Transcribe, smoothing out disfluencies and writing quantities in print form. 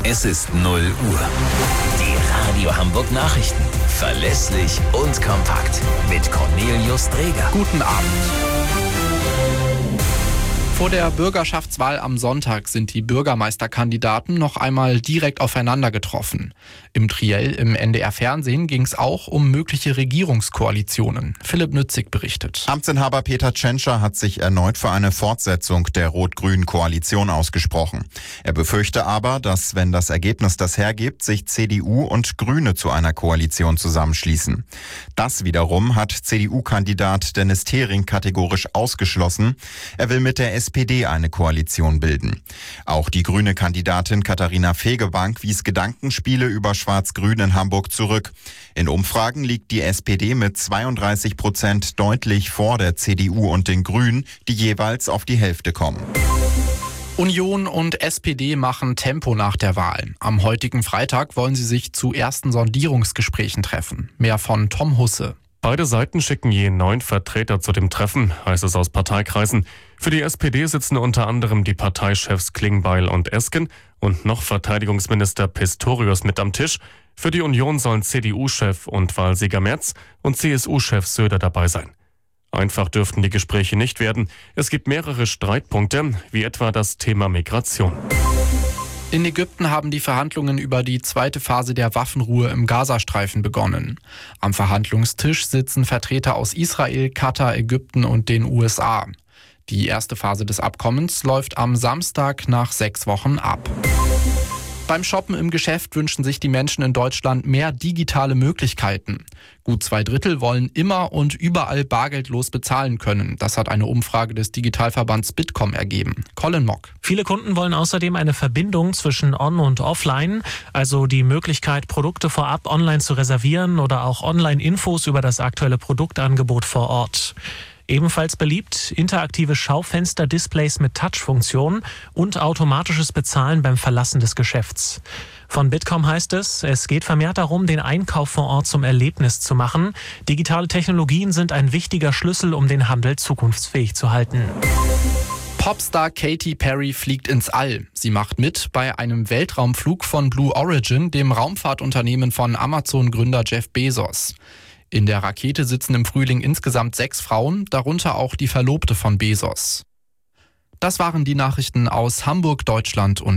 Es ist 0 Uhr. Die Radio Hamburg Nachrichten. Verlässlich und kompakt. Mit Cornelius Dreger. Guten Abend. Vor der Bürgerschaftswahl am Sonntag sind die Bürgermeisterkandidaten noch einmal direkt aufeinander getroffen. Im Triell im NDR-Fernsehen ging es auch um mögliche Regierungskoalitionen. Philipp Nützig berichtet. Amtsinhaber Peter Tschentscher hat sich erneut für eine Fortsetzung der rot-grünen Koalition ausgesprochen. Er befürchte aber, dass, wenn das Ergebnis das hergibt, sich CDU und Grüne zu einer Koalition zusammenschließen. Das wiederum hat CDU-Kandidat Dennis Thering kategorisch ausgeschlossen. Er will mit der SPD eine Koalition bilden. Auch die grüne Kandidatin Katharina Fegebank wies Gedankenspiele über Schwarz-Grün in Hamburg zurück. In Umfragen liegt die SPD mit 32% deutlich vor der CDU und den Grünen, die jeweils auf die Hälfte kommen. Union und SPD machen Tempo nach der Wahl. Am heutigen Freitag wollen sie sich zu ersten Sondierungsgesprächen treffen. Mehr von Tom Husse. Beide Seiten schicken je 9 Vertreter zu dem Treffen, heißt es aus Parteikreisen. Für die SPD sitzen unter anderem die Parteichefs Klingbeil und Esken und noch Verteidigungsminister Pistorius mit am Tisch. Für die Union sollen CDU-Chef und Wahlsieger Merz und CSU-Chef Söder dabei sein. Einfach dürften die Gespräche nicht werden. Es gibt mehrere Streitpunkte, wie etwa das Thema Migration. In Ägypten haben die Verhandlungen über die zweite Phase der Waffenruhe im Gazastreifen begonnen. Am Verhandlungstisch sitzen Vertreter aus Israel, Katar, Ägypten und den USA. Die erste Phase des Abkommens läuft am Samstag nach 6 Wochen ab. Beim Shoppen im Geschäft wünschen sich die Menschen in Deutschland mehr digitale Möglichkeiten. Gut 2/3 wollen immer und überall bargeldlos bezahlen können. Das hat eine Umfrage des Digitalverbands Bitkom ergeben. Colin Mock. Viele Kunden wollen außerdem eine Verbindung zwischen On- und Offline, also die Möglichkeit, Produkte vorab online zu reservieren oder auch Online-Infos über das aktuelle Produktangebot vor Ort. Ebenfalls beliebt interaktive Schaufenster-Displays mit Touch-Funktion und automatisches Bezahlen beim Verlassen des Geschäfts. Von Bitkom heißt es, es geht vermehrt darum, den Einkauf vor Ort zum Erlebnis zu machen. Digitale Technologien sind ein wichtiger Schlüssel, um den Handel zukunftsfähig zu halten. Popstar Katy Perry fliegt ins All. Sie macht mit bei einem Weltraumflug von Blue Origin, dem Raumfahrtunternehmen von Amazon-Gründer Jeff Bezos. In der Rakete sitzen im Frühling insgesamt 6 Frauen, darunter auch die Verlobte von Bezos. Das waren die Nachrichten aus Hamburg, Deutschland und